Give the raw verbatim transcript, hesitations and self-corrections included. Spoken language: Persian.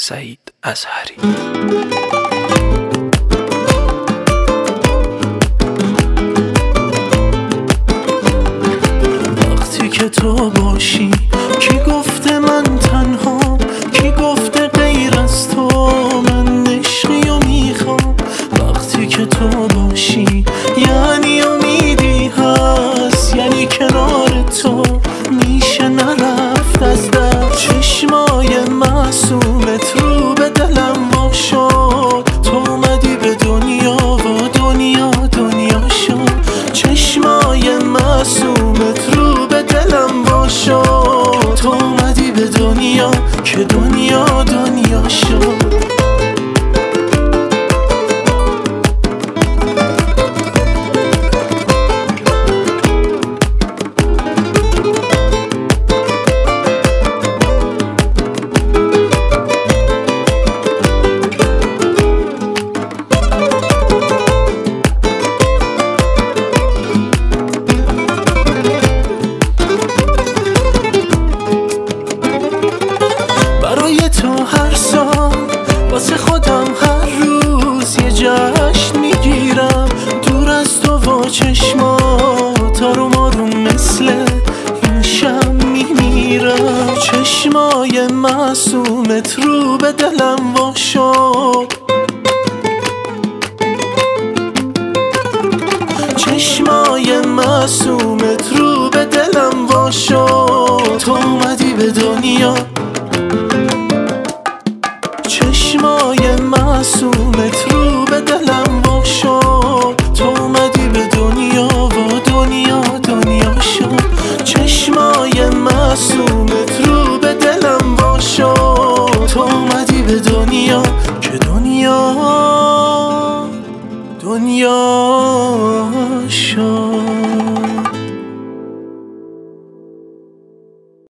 سعید اظهری. وقتی که تو باشی کی گفته من تنها، کی گفته غیر از تو من عشقی و میخوام. وقتی که تو باشی یعنی امیدی هست، یعنی کنار تو میشه نرفت از دست. چشمای معصومت رو به دلم وا شد، تو اومدی به دنیا و دنیا دنیا شد. چشمای معصومت رو به دلم وا شد، تو اومدی به دنیا که دنیا دنیا شد. هر سال واسه خودم هر روز یه جشن میگیرم، دور از تو و چشمات آروم آروم مثل این شم میمیرم. چشمای معصومت رو به دلم وا شد، چشمای معصومت رو به دلم وا شد، تو اومدی به دنیا. چشمای معصومت رو به دلم وا شد، تو اومدی به دنیا و دنیا دنیا شد. چشمای معصومت رو به دلم وا شد، تو اومدی به دنیا که دنیا دنیا شد.